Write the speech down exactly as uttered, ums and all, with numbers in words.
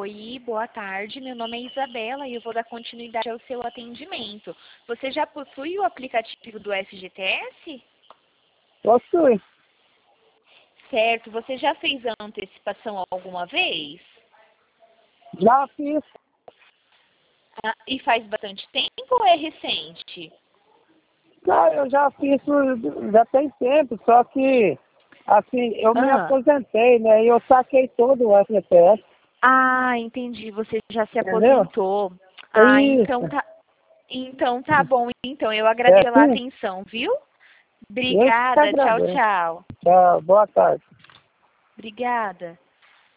Oi, boa tarde. Meu nome é Isabela e eu vou dar continuidade ao seu atendimento. Você já possui o aplicativo do F G T S? Possui. Certo. Você já fez a antecipação alguma vez? Já fiz. Ah, e faz bastante tempo ou é recente? Cara, eu já fiz, já tem tempo, só que, assim, eu me Ah, aposentei, né? E eu saquei todo o F G T S, ah, entendi. Você já se entendeu? aposentou. É Ah, então isso. tá, então tá bom. Então eu É agradeço pela assim? atenção, viu? Eu que Obrigada. Tchau, agradeço. tchau. Tchau, boa tarde. Obrigada.